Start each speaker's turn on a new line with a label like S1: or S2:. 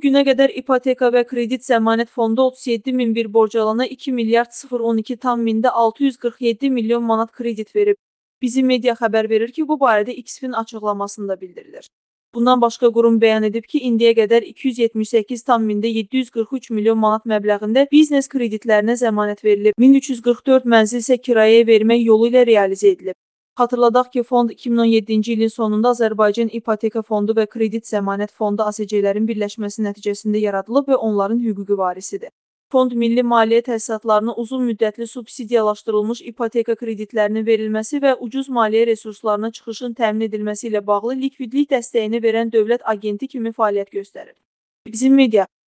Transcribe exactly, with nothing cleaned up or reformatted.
S1: günə qədər ipoteka və kredit zəmanət fondu otuz yeddi min bir borcalana iki milyard sıfır on iki tam mində altı yüz qırx yeddi milyon manat kredit verib. Bizim media xəbər verir ki, bu barədə X-fin açıqlamasında bildirilir. Bundan başqa qurum bəyan edib ki, indiyə qədər iki yüz yetmiş səkkiz tam mində yeddi yüz qırx üç milyon manat məbləğində biznes kreditlərinə zəmanət verilib. min üç yüz qırx dörd mənzil isə kirayəyə vermək yolu ilə realizə edilib. Xatırladaq ki, fond iki min on yeddinci ilin sonunda Azərbaycan İpoteka Fondu və Kredit Zəmanət Fondu A S C-lərin birləşməsi nəticəsində yaradılıb və onların hüquqi varisidir. Fond milli maliyyə təsisatlarına uzun müddətli subsidiyalaşdırılmış ipoteka kreditlərinin verilməsi və ucuz maliyyə resurslarına çıxışın təmin edilməsi ilə bağlı likvidlik dəstəyini verən dövlət agenti kimi fəaliyyət göstərir. Bizim media